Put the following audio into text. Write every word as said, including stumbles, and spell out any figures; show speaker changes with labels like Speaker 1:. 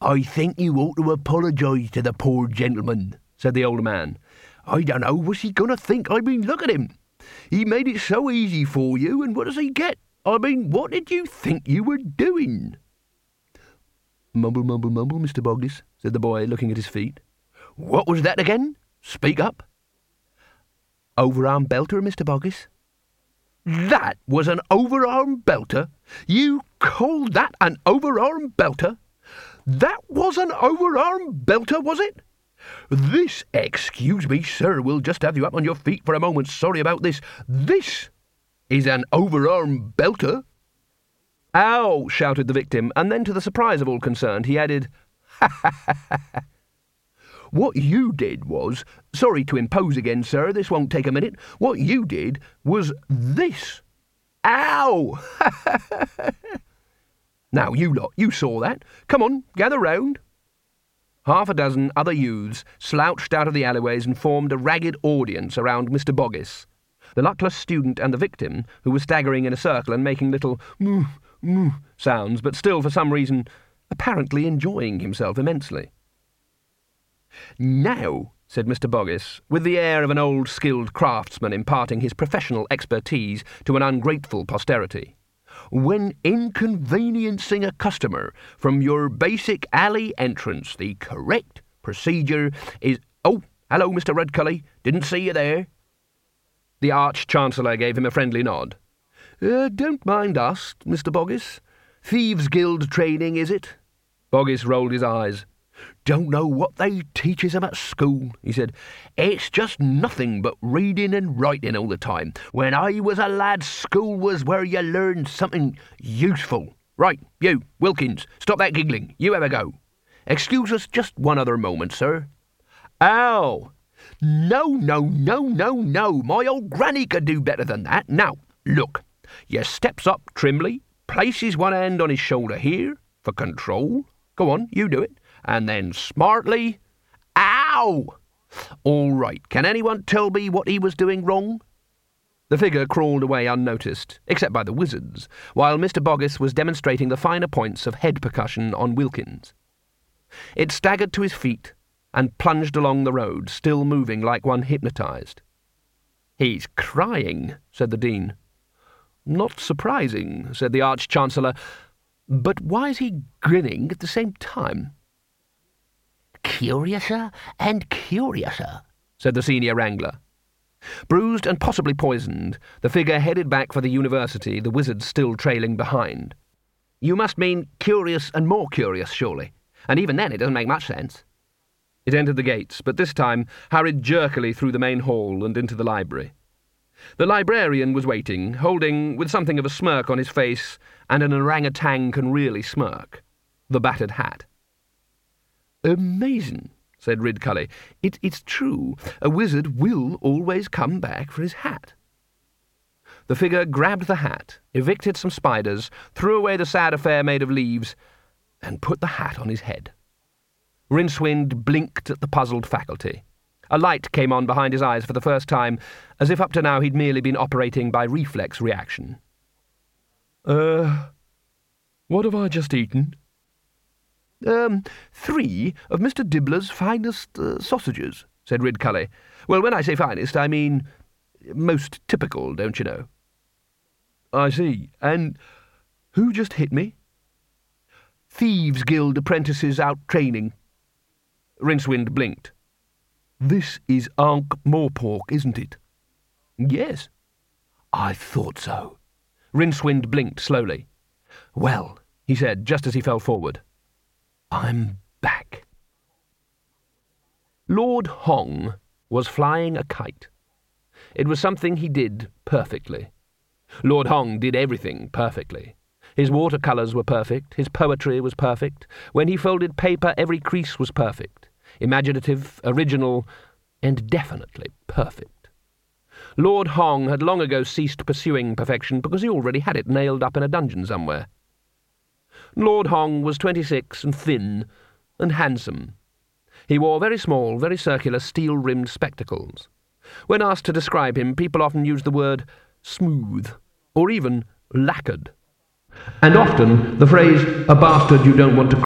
Speaker 1: "I think you ought to apologise to the poor gentleman," said the old man. "I don't know what's he going to think. I mean, look at him. He made it so easy for you, and what does he get? I mean, what did you think you were doing?" "Mumble, mumble, mumble, Mister Boggis," said the boy, looking at his feet. "What was that again? Speak up." "Overarm belter, Mister Boggis." "That was an overarm belter? You call that an overarm belter? That was an overarm belter, was it? This, excuse me, sir, we'll just have you up on your feet for a moment. Sorry about this. This is an overarm belter." "Ow!" shouted the victim, and then, to the surprise of all concerned, he added, "Ha ha ha ha ha. What you did was, sorry to impose again, sir, this won't take a minute, what you did was this. Ow! Now, you lot, you saw that. Come on, gather round." Half a dozen other youths slouched out of the alleyways and formed a ragged audience around Mister Boggis, the luckless student and the victim, who was staggering in a circle and making little moo, moo sounds, but still, for some reason, apparently enjoying himself immensely. "Now," said Mister Boggis, with the air of an old skilled craftsman imparting his professional expertise to an ungrateful posterity, "when inconveniencing a customer from your basic alley entrance, the correct procedure is—" "Oh, hello, Mister Rudcully. Didn't see you there." The Arch-Chancellor gave him a friendly nod. Uh, "Don't mind us, Mister Boggis. Thieves' Guild training, is it?" Boggis rolled his eyes. "Don't know what they teaches 'em at school," he said. "It's just nothing but reading and writing all the time. When I was a lad, school was where you learned something useful. Right, you, Wilkins, stop that giggling. You have a go. Excuse us just one other moment, sir." "Ow! No, no, no, no, no. My old granny could do better than that. Now, look. You steps up trimly, places one hand on his shoulder here, for control. Go on, you do it. And then smartly, ow! All right, can anyone tell me what he was doing wrong?" The figure crawled away unnoticed, except by the wizards, while Mister Boggis was demonstrating the finer points of head percussion on Wilkins. It staggered to his feet and plunged along the road, still moving like one hypnotized. "He's crying," said the Dean. "Not surprising," said the Arch-Chancellor. "But why is he grinning at the same time?" "Curiouser and curiouser," said the senior wrangler. Bruised and possibly poisoned, the figure headed back for the university, the wizards still trailing behind. "You must mean curious and more curious, surely. And even then it doesn't make much sense." It entered the gates, but this time hurried jerkily through the main hall and into the library. The librarian was waiting, holding, with something of a smirk on his face, and an orangutan can really smirk, the battered hat. "Amazing," said Ridcully. It, it's true. A wizard will always come back for his hat." The figure grabbed the hat, evicted some spiders, threw away the sad affair made of leaves, and put the hat on his head. Rincewind blinked at the puzzled faculty. A light came on behind his eyes for the first time, as if up to now he'd merely been operating by reflex reaction. Uh, what have I just eaten?" Um, three of Mister Dibbler's finest uh, sausages," said Ridcully. "Well, when I say finest, I mean most typical, don't you know?" "I see. And who just hit me?" "Thieves' Guild apprentices out training." Rincewind blinked. "This is Ankh-Morpork, isn't it?" "Yes." "I thought so." Rincewind blinked slowly. "Well," he said, just as he fell forward, "I'm back." Lord Hong was flying a kite. It was something he did perfectly. Lord Hong did everything perfectly. His watercolours were perfect, his poetry was perfect. When he folded paper, every crease was perfect. Imaginative, original, and definitely perfect. Lord Hong had long ago ceased pursuing perfection because he already had it nailed up in a dungeon somewhere. Lord Hong was twenty-six and thin and handsome. He wore very small, very circular, steel-rimmed spectacles. When asked to describe him, people often used the word smooth, or even lacquered. And often the phrase, "a bastard you don't want to